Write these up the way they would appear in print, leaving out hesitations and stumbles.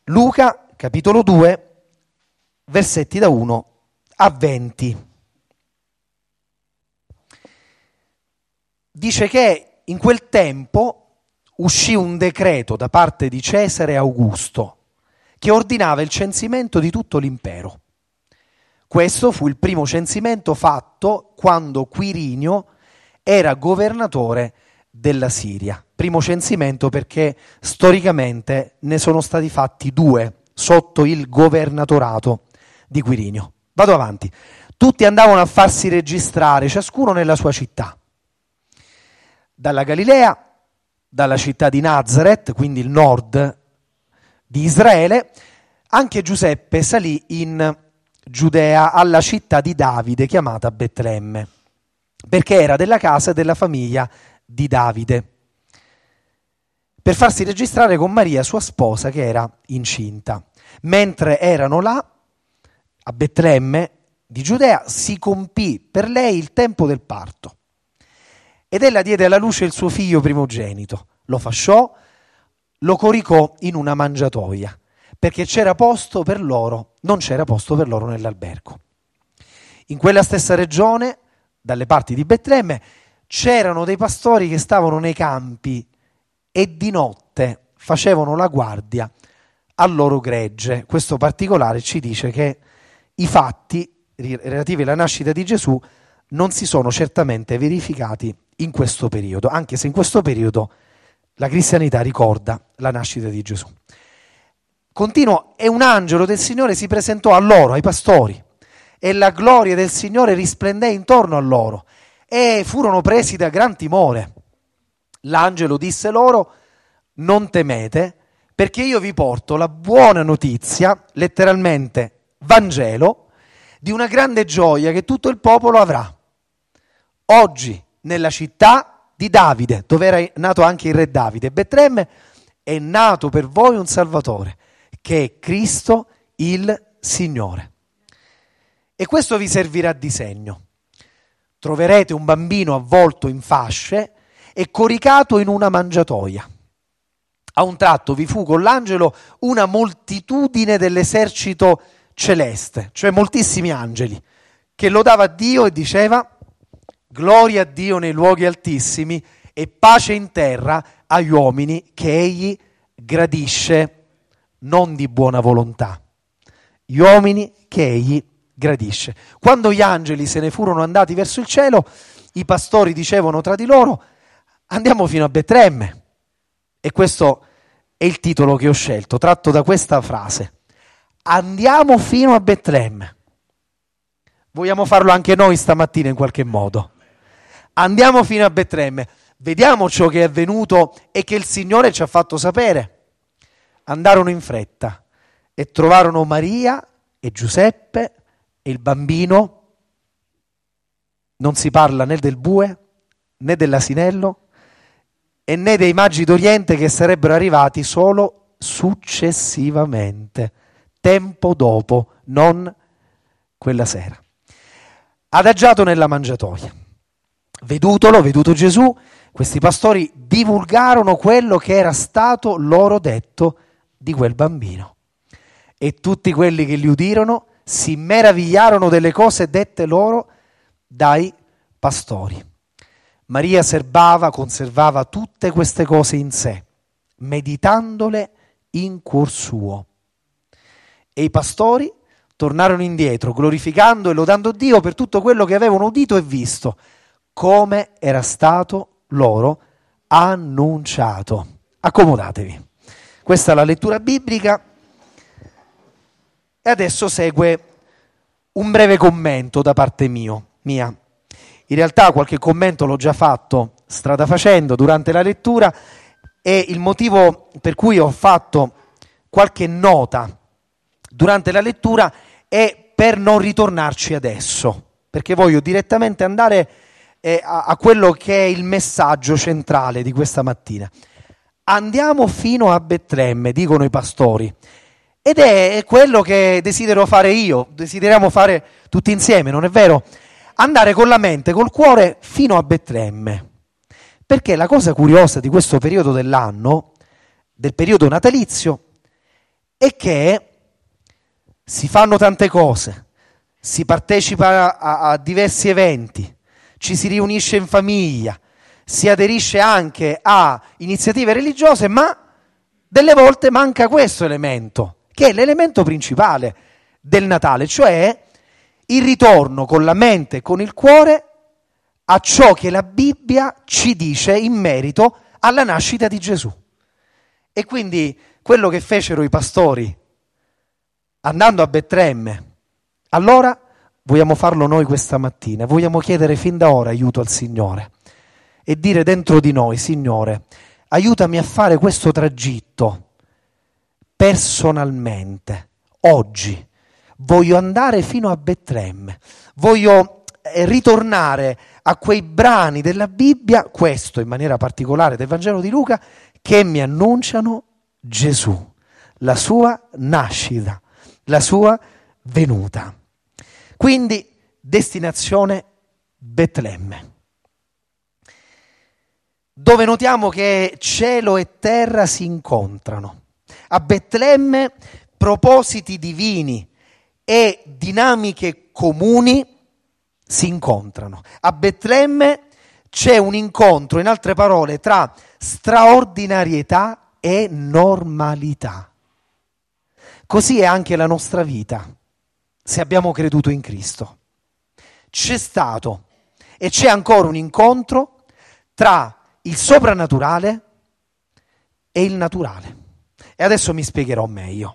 Luca, capitolo 2, versetti da 1 a 20. Dice che in quel tempo uscì un decreto da parte di Cesare Augusto che ordinava il censimento di tutto l'impero. Questo fu il primo censimento fatto quando Quirinio era governatore della Siria. Primo censimento perché storicamente ne sono stati fatti 2 sotto il governatorato di Quirinio. Vado avanti. Tutti andavano a farsi registrare, ciascuno nella sua città. Dalla Galilea, dalla città di Nazaret, quindi il nord di Israele, anche Giuseppe salì in Giudea alla città di Davide chiamata Betlemme, perché era della casa e della famiglia di Davide, per farsi registrare con Maria, sua sposa, che era incinta. Mentre erano là, a Betlemme di Giudea, si compì per lei il tempo del parto. Ed ella diede alla luce il suo figlio primogenito, lo fasciò, lo coricò in una mangiatoia, perché c'era posto per loro, non c'era posto per loro nell'albergo. In quella stessa regione, dalle parti di Betlemme, c'erano dei pastori che stavano nei campi e di notte facevano la guardia al loro gregge. Questo particolare ci dice che i fatti relativi alla nascita di Gesù non si sono certamente verificati in questo periodo, anche se in questo periodo la cristianità ricorda la nascita di Gesù. Continuo, e un angelo del Signore si presentò a loro, ai pastori, e la gloria del Signore risplendé intorno a loro, e furono presi da gran timore. L'angelo disse loro: non temete, perché io vi porto la buona notizia, letteralmente Vangelo, di una grande gioia che tutto il popolo avrà. Oggi, nella città di Davide, dove era nato anche il re Davide, Betlemme, è nato per voi un Salvatore, che è Cristo il Signore. E questo vi servirà di segno. Troverete un bambino avvolto in fasce e coricato in una mangiatoia. A un tratto vi fu con l'angelo una moltitudine dell'esercito celeste, cioè moltissimi angeli, che lodava Dio e diceva: gloria a Dio nei luoghi altissimi e pace in terra agli uomini che egli gradisce, non di buona volontà, gli uomini che egli gradisce. Quando gli angeli se ne furono andati verso il cielo, i pastori dicevano tra di loro: andiamo fino a Betlemme. E questo è il titolo che ho scelto, tratto da questa frase: andiamo fino a Betlemme. Vogliamo farlo anche noi stamattina in qualche modo. Andiamo fino a Betlemme, vediamo ciò che è avvenuto e che il Signore ci ha fatto sapere. Andarono in fretta e trovarono Maria e Giuseppe e il bambino. Non si parla né del bue né dell'asinello e né dei magi d'Oriente che sarebbero arrivati solo successivamente, tempo dopo, non quella sera. Adagiato nella mangiatoia. Veduto Gesù, questi pastori divulgarono quello che era stato loro detto di quel bambino. E tutti quelli che li udirono si meravigliarono delle cose dette loro dai pastori. Maria conservava tutte queste cose in sé, meditandole in cuor suo. E i pastori tornarono indietro, glorificando e lodando Dio per tutto quello che avevano udito e visto, come era stato loro annunciato. Accomodatevi. Questa è la lettura biblica e adesso segue un breve commento da parte mia. In realtà qualche commento l'ho già fatto strada facendo durante la lettura e il motivo per cui ho fatto qualche nota durante la lettura è per non ritornarci adesso, perché voglio direttamente andare a quello che è il messaggio centrale di questa mattina. Andiamo fino a Betlemme, dicono i pastori, ed è quello che desidero fare io, desideriamo fare tutti insieme, non è vero? Andare con la mente, col cuore fino a Betlemme, perché la cosa curiosa di questo periodo dell'anno, del periodo natalizio, è che si fanno tante cose, si partecipa a diversi eventi, ci si riunisce in famiglia, si aderisce anche a iniziative religiose, ma delle volte manca questo elemento, che è l'elemento principale del Natale, cioè il ritorno con la mente e con il cuore a ciò che la Bibbia ci dice in merito alla nascita di Gesù. E quindi quello che fecero i pastori andando a Betlemme, allora vogliamo farlo noi questa mattina, vogliamo chiedere fin da ora aiuto al Signore e dire dentro di noi: Signore, aiutami a fare questo tragitto personalmente, oggi. Voglio andare fino a Betlemme, voglio ritornare a quei brani della Bibbia, questo in maniera particolare del Vangelo di Luca, che mi annunciano Gesù, la sua nascita, la sua venuta. Quindi destinazione Betlemme, dove notiamo che cielo e terra si incontrano. A Betlemme propositi divini e dinamiche comuni si incontrano. A Betlemme c'è un incontro, in altre parole, tra straordinarietà e normalità. Così è anche la nostra vita, se abbiamo creduto in Cristo. C'è stato e c'è ancora un incontro tra il soprannaturale e il naturale. E adesso mi spiegherò meglio.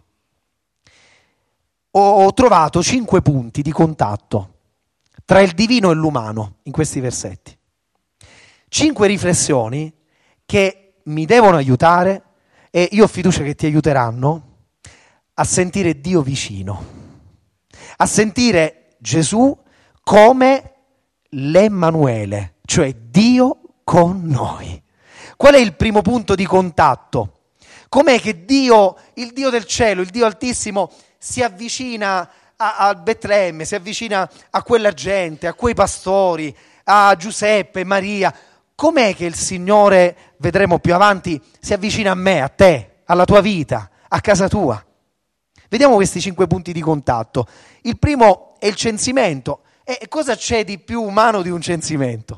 Ho trovato 5 punti di contatto tra il divino e l'umano in questi versetti. 5 riflessioni che mi devono aiutare, e io ho fiducia che ti aiuteranno, a sentire Dio vicino, a sentire Gesù come l'Emmanuele, cioè Dio con noi. Qual è il primo punto di contatto? Com'è che Dio, il Dio del cielo, il Dio altissimo, si avvicina a Betlemme, si avvicina a quella gente, a quei pastori, a Giuseppe, Maria? Com'è che il Signore, vedremo più avanti, si avvicina a me, a te, alla tua vita, a casa tua? Vediamo questi 5 punti di contatto. Il primo è il censimento. E cosa c'è di più umano di un censimento?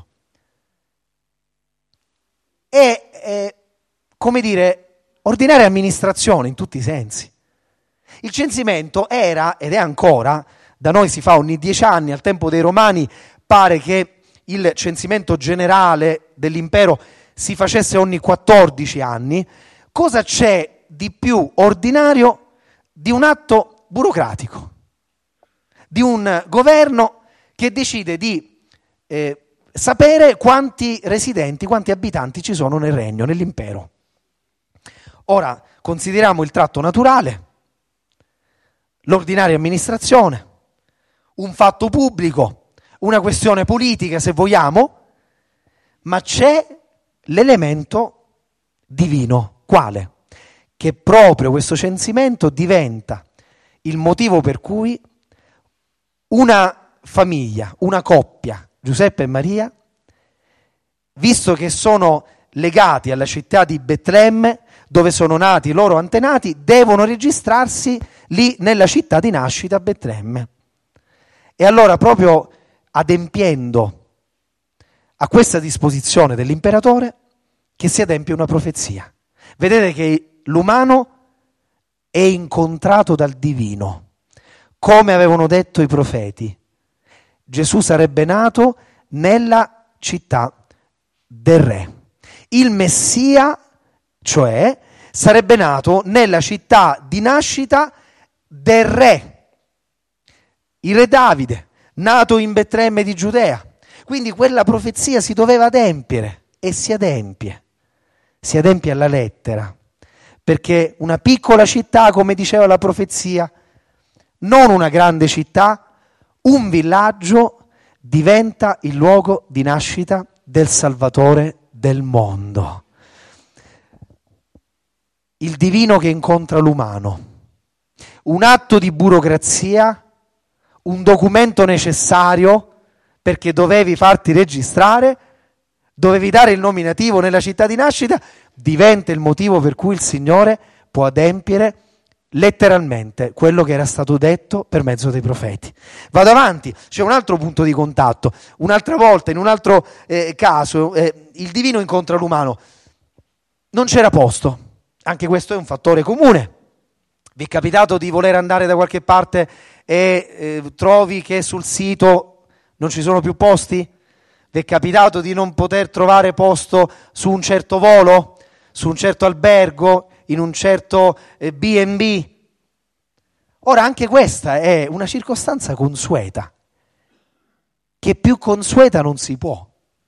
È come dire, ordinaria amministrazione in tutti i sensi. Il censimento era, ed è ancora, da noi si fa ogni 10 anni, al tempo dei Romani pare che il censimento generale dell'impero si facesse ogni 14 anni. Cosa c'è di più ordinario di un atto burocratico, di un governo che decide di sapere quanti residenti, quanti abitanti ci sono nel regno, nell'impero? Ora, consideriamo il tratto naturale, l'ordinaria amministrazione, un fatto pubblico, una questione politica se vogliamo, ma c'è l'elemento divino. Quale? Che proprio questo censimento diventa il motivo per cui una famiglia, una coppia, Giuseppe e Maria, visto che sono legati alla città di Betlemme, dove sono nati i loro antenati, devono registrarsi lì nella città di nascita, Betlemme. E allora, proprio adempiendo a questa disposizione dell'imperatore, che si adempie una profezia. Vedete che l'umano è incontrato dal divino, come avevano detto i profeti. Gesù sarebbe nato nella città del re. Il Messia, cioè, sarebbe nato nella città di nascita del re, il re Davide, nato in Betlemme di Giudea. Quindi quella profezia si doveva adempiere e si adempie alla lettera, perché una piccola città, come diceva la profezia, non una grande città, un villaggio diventa il luogo di nascita del Salvatore del mondo. Il divino che incontra l'umano, un atto di burocrazia, un documento necessario perché dovevi farti registrare, dovevi dare il nominativo nella città di nascita, diventa il motivo per cui il Signore può adempiere letteralmente quello che era stato detto per mezzo dei profeti. Vado avanti, c'è un altro punto di contatto. Un'altra volta, in un altro caso, il divino incontra l'umano. Non c'era posto. Anche questo è un fattore comune. Vi è capitato di voler andare da qualche parte e trovi che sul sito non ci sono più posti? Vi è capitato di non poter trovare posto su un certo volo, su un certo albergo, in un certo B&B? Ora anche questa è una circostanza consueta, che più consueta non si può.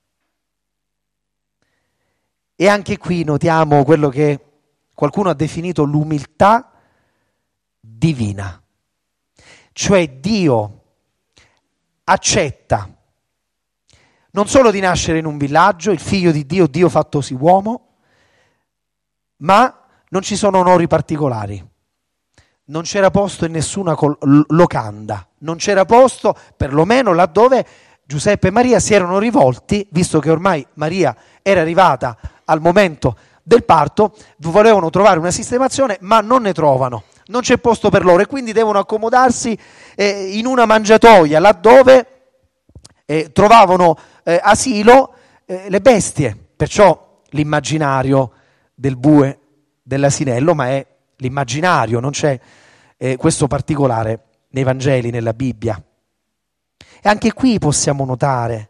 E anche qui notiamo quello che qualcuno ha definito l'umiltà divina. Cioè Dio accetta non solo di nascere in un villaggio, il figlio di Dio, Dio fattosi uomo, ma non ci sono onori particolari. Non c'era posto in nessuna locanda, non c'era posto perlomeno laddove Giuseppe e Maria si erano rivolti, visto che ormai Maria era arrivata al momento del parto, volevano trovare una sistemazione, ma non ne trovano. Non c'è posto per loro e quindi devono accomodarsi in una mangiatoia, laddove trovavano asilo le bestie. Perciò l'immaginario del bue, dell'asinello, ma è l'immaginario, non c'è questo particolare nei Vangeli, nella Bibbia. E anche qui possiamo notare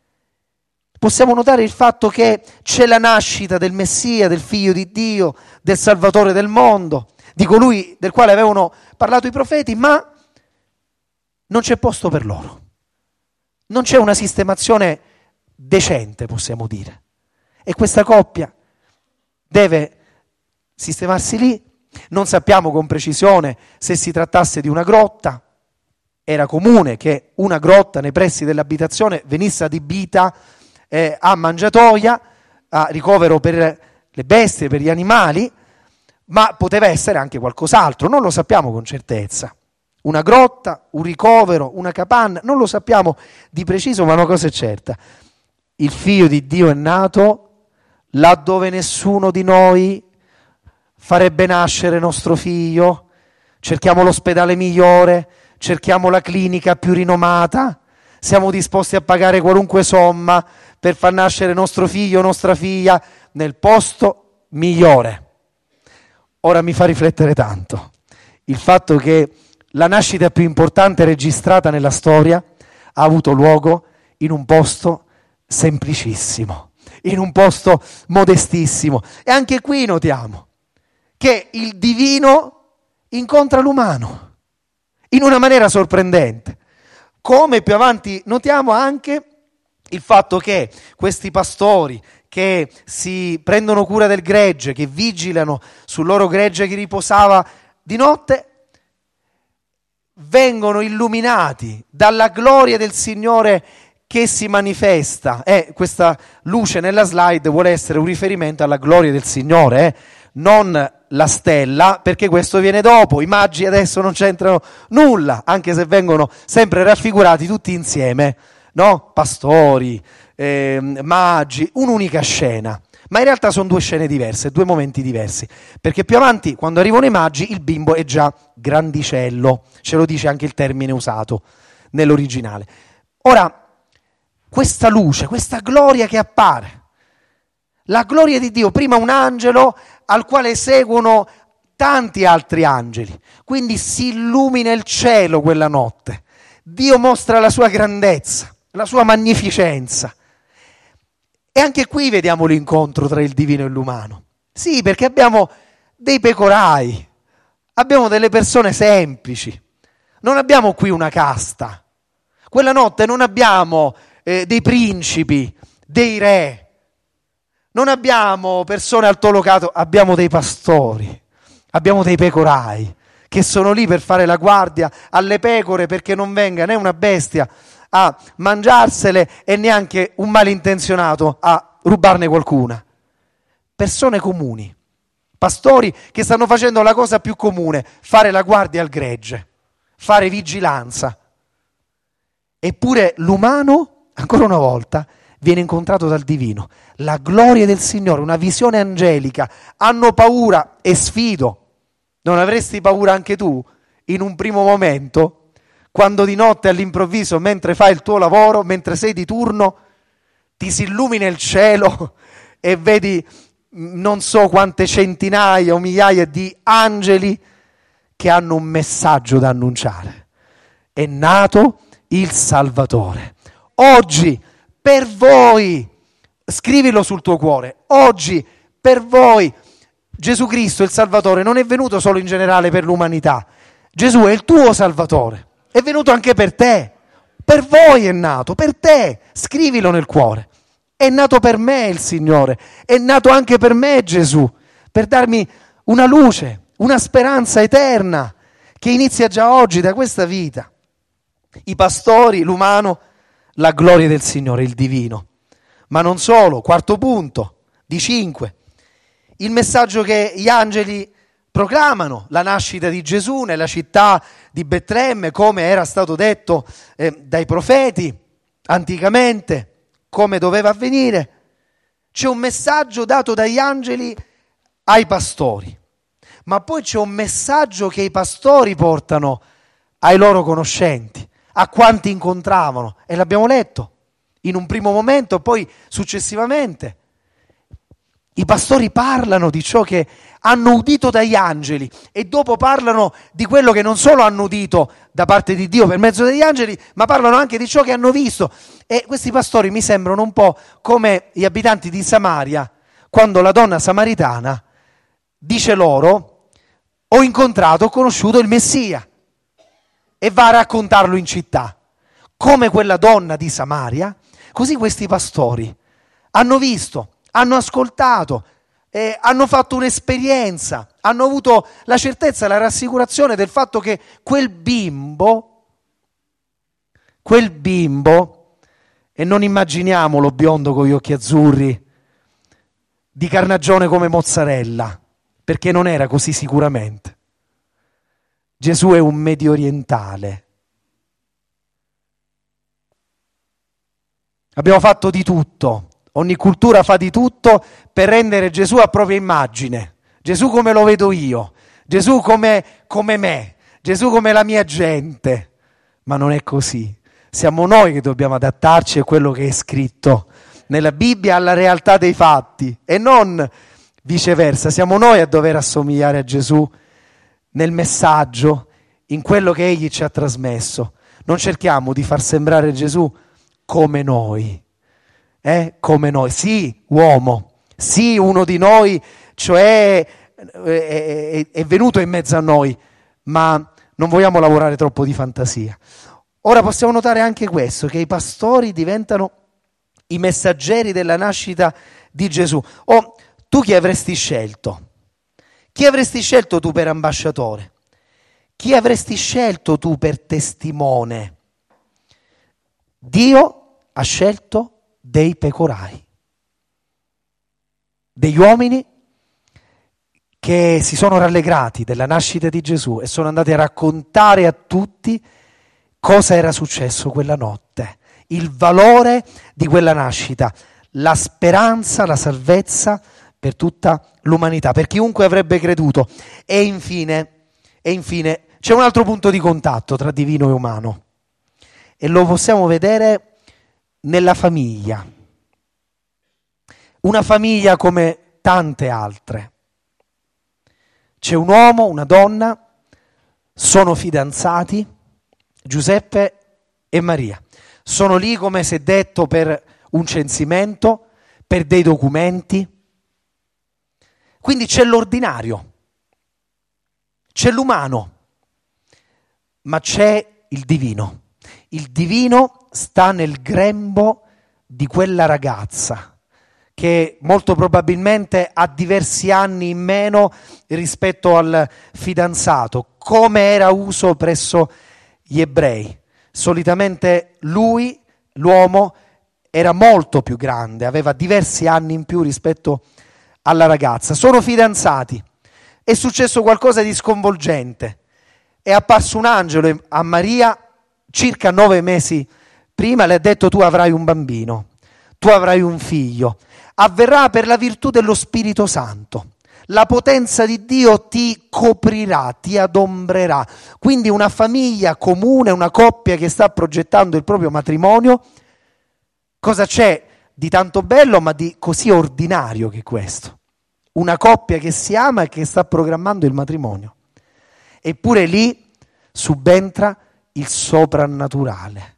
il fatto che c'è la nascita del Messia, del Figlio di Dio, del Salvatore del mondo, di colui del quale avevano parlato i profeti, ma non c'è posto per loro. Non c'è una sistemazione decente, possiamo dire. E questa coppia deve sistemarsi lì. Non sappiamo con precisione se si trattasse di una grotta. Era comune che una grotta nei pressi dell'abitazione venisse adibita a mangiatoia, a ricovero per le bestie, per gli animali, ma poteva essere anche qualcos'altro, non lo sappiamo con certezza. Una grotta, un ricovero, una capanna, non lo sappiamo di preciso, ma una cosa è certa. Il Figlio di Dio è nato laddove nessuno di noi farebbe nascere nostro figlio. Cerchiamo l'ospedale migliore, cerchiamo la clinica più rinomata, siamo disposti a pagare qualunque somma per far nascere nostro figlio o nostra figlia nel posto migliore. Ora mi fa riflettere tanto il fatto che la nascita più importante registrata nella storia ha avuto luogo in un posto semplicissimo, in un posto modestissimo. E anche qui notiamo che il divino incontra l'umano in una maniera sorprendente. Come più avanti notiamo anche il fatto che questi pastori che si prendono cura del gregge, che vigilano sul loro gregge che riposava di notte, vengono illuminati dalla gloria del Signore che si manifesta. Questa luce nella slide vuole essere un riferimento alla gloria del Signore, non la stella, perché questo viene dopo. I maggi adesso non c'entrano nulla, anche se vengono sempre raffigurati tutti insieme, no? Pastori, maggi, un'unica scena. Ma in realtà sono due scene diverse, due momenti diversi, perché più avanti, quando arrivano i maggi, il bimbo è già grandicello, ce lo dice anche il termine usato nell'originale. Ora, questa luce, questa gloria che appare, la gloria di Dio, prima un angelo al quale seguono tanti altri angeli, quindi si illumina il cielo quella notte, Dio mostra la sua grandezza, la sua magnificenza. E anche qui vediamo l'incontro tra il divino e l'umano. Sì, perché abbiamo dei pecorai, abbiamo delle persone semplici, non abbiamo qui una casta. Quella notte non abbiamo dei principi, dei re, non abbiamo persone altolocato, abbiamo dei pastori, abbiamo dei pecorai che sono lì per fare la guardia alle pecore perché non venga né una bestia a mangiarsele e neanche un malintenzionato a rubarne qualcuna. Persone comuni, pastori che stanno facendo la cosa più comune, fare la guardia al gregge, fare vigilanza. Eppure l'umano, ancora una volta, viene incontrato dal divino. La gloria del Signore, una visione angelica. Hanno paura e sfido Non avresti paura anche tu in un primo momento, quando di notte all'improvviso, mentre fai il tuo lavoro, mentre sei di turno, ti si illumina il cielo e vedi non so quante centinaia o migliaia di angeli che hanno un messaggio da annunciare. È nato il Salvatore. Oggi per voi, scrivilo sul tuo cuore, oggi per voi Gesù Cristo, il Salvatore, non è venuto solo in generale per l'umanità. Gesù è il tuo Salvatore, è venuto anche per te. Per voi è nato, per te, scrivilo nel cuore. È nato per me il Signore, è nato anche per me Gesù, per darmi una luce, una speranza eterna che inizia già oggi da questa vita. I pastori, l'umano, la gloria del Signore, il divino. Ma non solo, quarto punto, di 5. Il messaggio che gli angeli proclamano, la nascita di Gesù nella città di Betlemme, come era stato detto dai profeti anticamente, come doveva avvenire. C'è un messaggio dato dagli angeli ai pastori, ma poi c'è un messaggio che i pastori portano ai loro conoscenti, a quanti incontravano, e l'abbiamo letto in un primo momento, poi successivamente. I pastori parlano di ciò che hanno udito dagli angeli e dopo parlano di quello che non solo hanno udito da parte di Dio per mezzo degli angeli, ma parlano anche di ciò che hanno visto. E questi pastori mi sembrano un po' come gli abitanti di Samaria, quando la donna samaritana dice loro: ho incontrato, ho conosciuto il Messia, e va a raccontarlo in città. Come quella donna di Samaria, così questi pastori hanno visto, hanno ascoltato, hanno fatto un'esperienza, hanno avuto la certezza, la rassicurazione del fatto che quel bimbo, e non immaginiamolo biondo con gli occhi azzurri, di carnagione come mozzarella, perché non era così sicuramente. Gesù è un medio orientale. Abbiamo fatto di tutto. Ogni cultura fa di tutto per rendere Gesù a propria immagine. Gesù come lo vedo io. Gesù come me. Gesù come la mia gente. Ma non è così. Siamo noi che dobbiamo adattarci a quello che è scritto nella Bibbia, alla realtà dei fatti, e non viceversa. Siamo noi a dover assomigliare a Gesù nel messaggio, in quello che Egli ci ha trasmesso. Non cerchiamo di far sembrare Gesù come noi. Come noi, sì, uomo, sì, uno di noi, cioè è venuto in mezzo a noi, ma non vogliamo lavorare troppo di fantasia. Ora possiamo notare anche questo, che i pastori diventano i messaggeri della nascita di Gesù. Tu chi avresti scelto? Chi avresti scelto tu per ambasciatore? Chi avresti scelto tu per testimone? Dio ha scelto dei pecorai, degli uomini che si sono rallegrati della nascita di Gesù e sono andati a raccontare a tutti cosa era successo quella notte, il valore di quella nascita, la speranza, la salvezza per tutta l'umanità, per chiunque avrebbe creduto. E infine c'è un altro punto di contatto tra divino e umano, e lo possiamo vedere nella famiglia, una famiglia come tante altre. C'è un uomo, una donna, sono fidanzati, Giuseppe e Maria. Sono lì, come si è detto, per un censimento, per dei documenti. Quindi c'è l'ordinario, c'è l'umano, ma c'è il divino. Il divino sta nel grembo di quella ragazza che molto probabilmente ha diversi anni in meno rispetto al fidanzato, come era uso presso gli ebrei. Solitamente lui, l'uomo, era molto più grande, aveva diversi anni in più rispetto alla ragazza. Sono fidanzati, è successo qualcosa di sconvolgente. È apparso un angelo a Maria circa 9 mesi prima, le ha detto: tu avrai un bambino, tu avrai un figlio, avverrà per la virtù dello Spirito Santo. La potenza di Dio ti coprirà, ti adombrerà. Quindi una famiglia comune, una coppia che sta progettando il proprio matrimonio, cosa c'è di tanto bello ma di così ordinario che questo? Una coppia che si ama e che sta programmando il matrimonio. Eppure lì subentra il soprannaturale.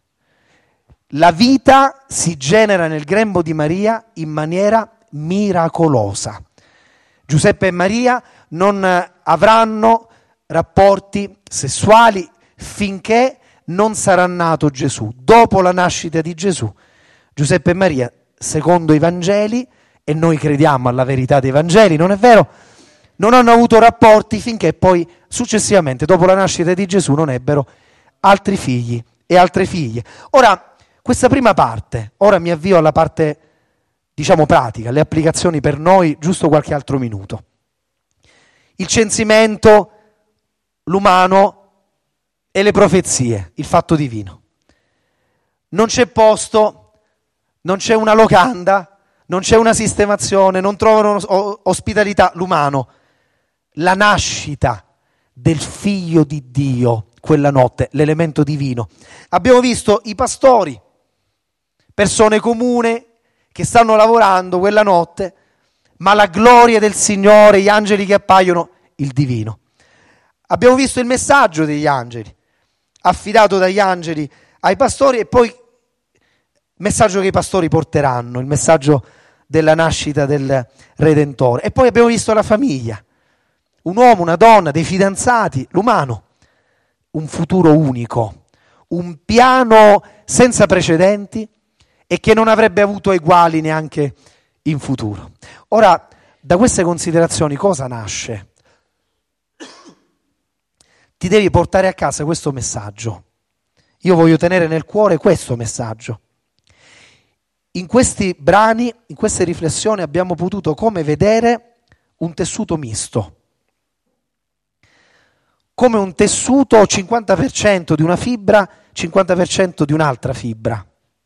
La vita si genera nel grembo di Maria in maniera miracolosa. Giuseppe e Maria non avranno rapporti sessuali finché non sarà nato Gesù. Dopo la nascita di Gesù, Giuseppe e Maria, secondo i Vangeli, e noi crediamo alla verità dei Vangeli, non è vero? Non hanno avuto rapporti finché poi successivamente, dopo la nascita di Gesù, non ebbero altri figli e altre figlie. Ora, questa prima parte, ora mi avvio alla parte, diciamo, pratica, le applicazioni per noi, giusto qualche altro minuto. Il censimento, l'umano e le profezie, il fatto divino. Non c'è posto, non c'è una locanda, non c'è una sistemazione, non trovano ospitalità, l'umano. La nascita del figlio di Dio, quella notte, l'elemento divino. Abbiamo visto i pastori, persone comuni che stanno lavorando quella notte, ma la gloria del Signore, gli angeli che appaiono, il divino. Abbiamo visto il messaggio degli angeli, affidato dagli angeli ai pastori, e poi il messaggio che i pastori porteranno, il messaggio della nascita del Redentore. E poi abbiamo visto la famiglia, un uomo, una donna, dei fidanzati, l'umano, un futuro unico, un piano senza precedenti e che non avrebbe avuto eguali neanche in futuro. Ora, da queste considerazioni cosa nasce? Ti devi portare a casa questo messaggio. Io voglio tenere nel cuore questo messaggio. In questi brani, in queste riflessioni abbiamo potuto come vedere un tessuto misto. Come un tessuto 50% di una fibra, 50% di un'altra fibra.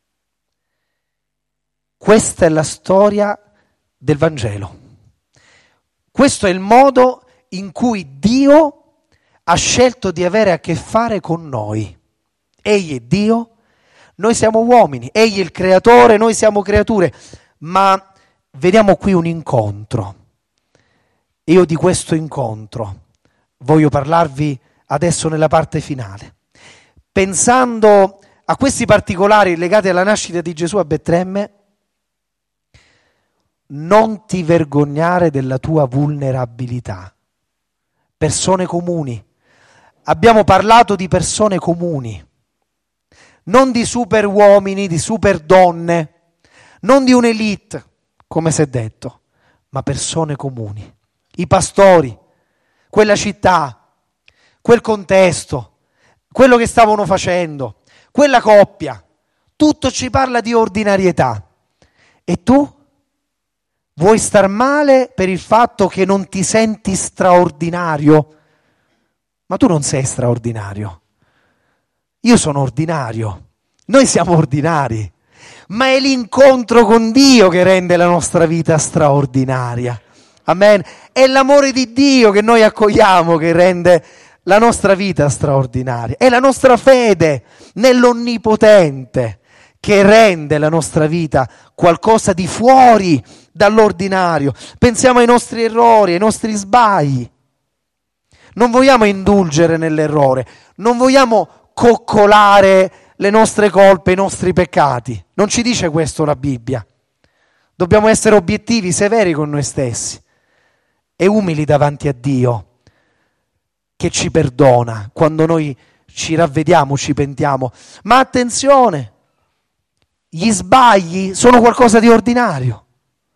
Questa è la storia del Vangelo. Questo è il modo in cui Dio ha scelto di avere a che fare con noi. Egli è Dio, noi siamo uomini, Egli è il creatore, noi siamo creature, ma vediamo qui un incontro. Io di questo incontro voglio parlarvi adesso nella parte finale. Pensando a questi particolari legati alla nascita di Gesù a Betlemme, non ti vergognare della tua vulnerabilità. Persone comuni. Abbiamo parlato di persone comuni, non di super uomini, di super donne, non di un'elite, come si è detto, ma persone comuni. I pastori, quella città, quel contesto, quello che stavano facendo, quella coppia, tutto ci parla di ordinarietà. E tu vuoi star male per il fatto che non ti senti straordinario? Ma tu non sei straordinario. Io sono ordinario. Noi siamo ordinari. Ma è l'incontro con Dio che rende la nostra vita straordinaria. Amen. È l'amore di Dio che noi accogliamo che rende la nostra vita straordinaria. È la nostra fede nell'Onnipotente che rende la nostra vita qualcosa di fuori dall'ordinario. Pensiamo ai nostri errori, ai nostri sbagli. Non vogliamo indulgere nell'errore, non vogliamo coccolare le nostre colpe, i nostri peccati. Non ci dice questo la Bibbia. Dobbiamo essere obiettivi, severi con noi stessi e umili davanti a Dio, che ci perdona quando noi ci ravvediamo, ci pentiamo. Ma attenzione, gli sbagli sono qualcosa di ordinario.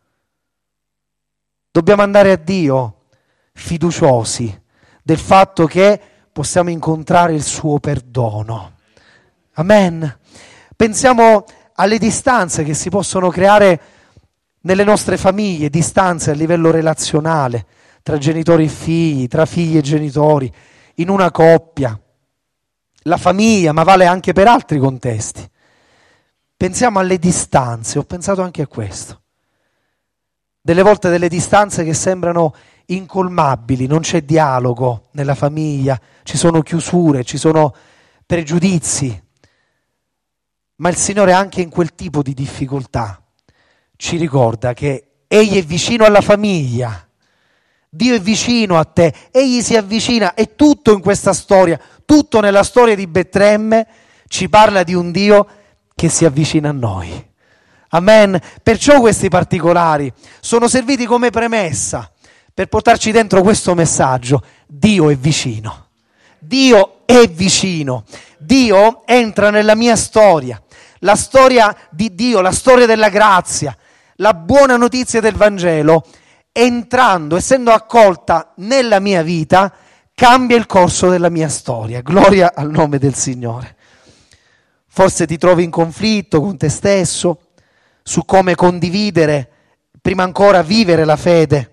Dobbiamo andare a Dio fiduciosi del fatto che possiamo incontrare il suo perdono. Amen. Pensiamo alle distanze che si possono creare nelle nostre famiglie, distanze a livello relazionale, tra genitori e figli, tra figli e genitori, in una coppia. La famiglia, ma vale anche per altri contesti. Pensiamo alle distanze, ho pensato anche a questo. Delle volte delle distanze che sembrano incolmabili, non c'è dialogo nella famiglia, ci sono chiusure, ci sono pregiudizi, ma il Signore anche in quel tipo di difficoltà ci ricorda che Egli è vicino alla famiglia, Dio è vicino a te, Egli si avvicina, e tutto in questa storia, tutto nella storia di Betlemme ci parla di un Dio che si avvicina a noi. Amen. Perciò questi particolari sono serviti come premessa per portarci dentro questo messaggio. Dio è vicino. Dio è vicino. Dio entra nella mia storia. La storia di Dio, la storia della grazia, la buona notizia del Vangelo, entrando, essendo accolta nella mia vita, cambia il corso della mia storia. Gloria al nome del Signore. Forse ti trovi in conflitto con te stesso su come condividere, prima ancora vivere la fede.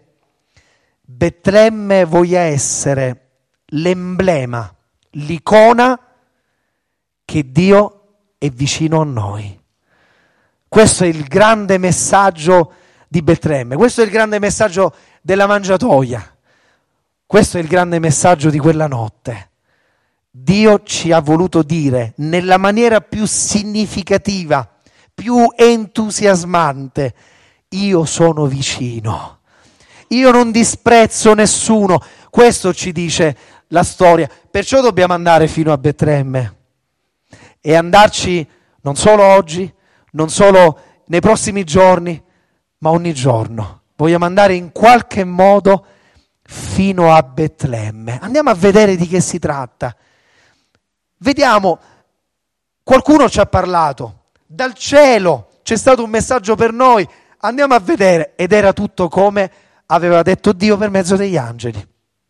Betlemme voglia essere l'emblema, l'icona che Dio è vicino a noi. Questo è il grande messaggio di Betlemme, questo è il grande messaggio della mangiatoia, questo è il grande messaggio di quella notte. Dio ci ha voluto dire nella maniera più significativa, più entusiasmante: io sono vicino, io non disprezzo nessuno. Questo ci dice la storia. Perciò dobbiamo andare fino a Betlemme e andarci non solo oggi, non solo nei prossimi giorni, ma ogni giorno. Vogliamo andare in qualche modo fino a Betlemme. Andiamo a vedere di che si tratta. Vediamo, qualcuno ci ha parlato, dal cielo c'è stato un messaggio per noi, andiamo a vedere, ed era tutto come aveva detto Dio per mezzo degli angeli.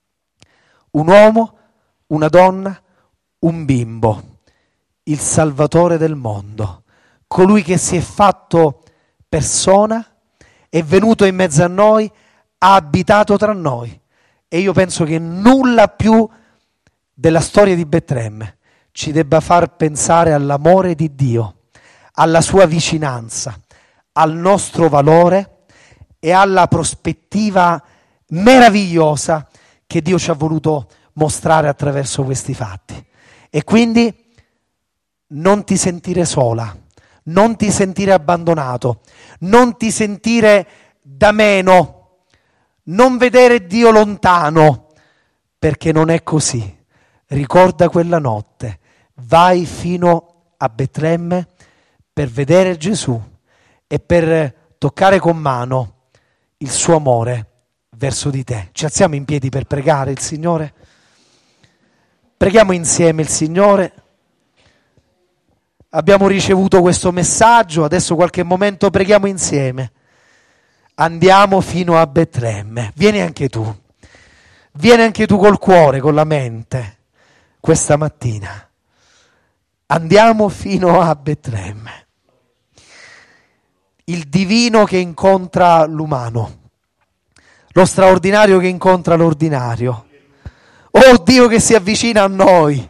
Un uomo, una donna, un bimbo, il Salvatore del mondo, colui che si è fatto persona, è venuto in mezzo a noi, ha abitato tra noi. E io penso che nulla più della storia di Betlemme ci debba far pensare all'amore di Dio, alla sua vicinanza, al nostro valore e alla prospettiva meravigliosa che Dio ci ha voluto mostrare attraverso questi fatti. E quindi non ti sentire sola, non ti sentire abbandonato, non ti sentire da meno, non vedere Dio lontano, perché non è così. Ricorda quella notte, vai fino a Betlemme per vedere Gesù e per toccare con mano il suo amore verso di te. Ci alziamo in piedi per pregare il Signore. Preghiamo insieme il Signore. Abbiamo ricevuto questo messaggio, adesso qualche momento preghiamo insieme. Andiamo fino a Betlemme. Vieni anche tu col cuore, con la mente, questa mattina. Andiamo fino a Betlemme. Il divino che incontra l'umano, lo straordinario che incontra l'ordinario. Oh Dio che si avvicina a noi.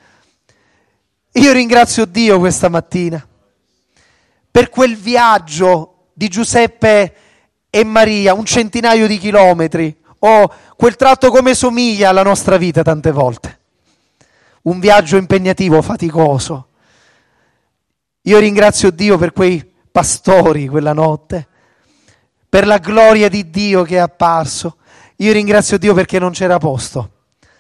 Io ringrazio Dio questa mattina per quel viaggio di Giuseppe e Maria, un centinaio di chilometri, quel tratto come somiglia alla nostra vita tante volte. Un viaggio impegnativo, faticoso. Io ringrazio Dio per quei pastori quella notte, per la gloria di Dio che è apparso. Io ringrazio Dio perché non c'era posto.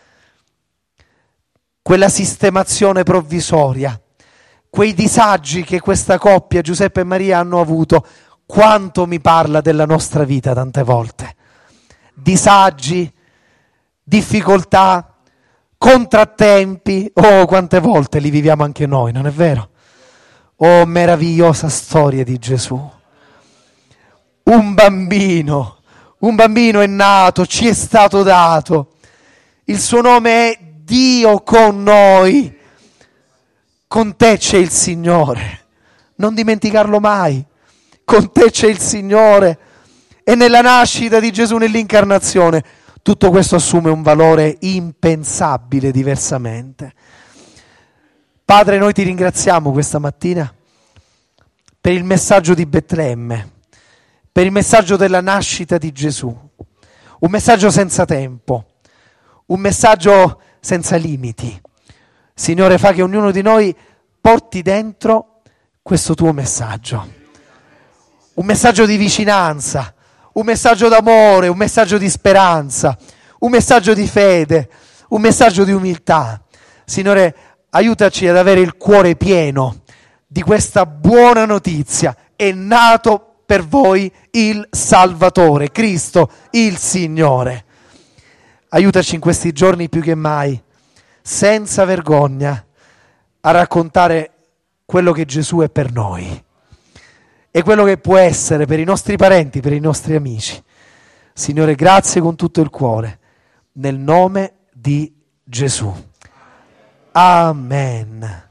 Quella sistemazione provvisoria, quei disagi che questa coppia, Giuseppe e Maria, hanno avuto, quanto mi parla della nostra vita tante volte. Disagi, difficoltà, contrattempi, quante volte li viviamo anche noi, non è vero? Oh, meravigliosa storia di Gesù. Un bambino è nato, ci è stato dato. Il suo nome è Dio con noi. Con te c'è il Signore. Non dimenticarlo mai. Con te c'è il Signore. E nella nascita di Gesù, nell'incarnazione, tutto questo assume un valore impensabile diversamente. Padre, noi ti ringraziamo questa mattina per il messaggio di Betlemme, per il messaggio della nascita di Gesù. un messaggio senza tempo, un messaggio senza limiti. Signore, fa che ognuno di noi porti dentro questo tuo messaggio. Un messaggio di vicinanza, un messaggio d'amore, un messaggio di speranza, un messaggio di fede, un messaggio di umiltà. Signore, aiutaci ad avere il cuore pieno di questa buona notizia. È nato per voi il Salvatore, Cristo, il Signore. Aiutaci in questi giorni più che mai, senza vergogna, a raccontare quello che Gesù è per noi e quello che può essere per i nostri parenti, per i nostri amici. Signore, grazie con tutto il cuore, nel nome di Gesù. Amen.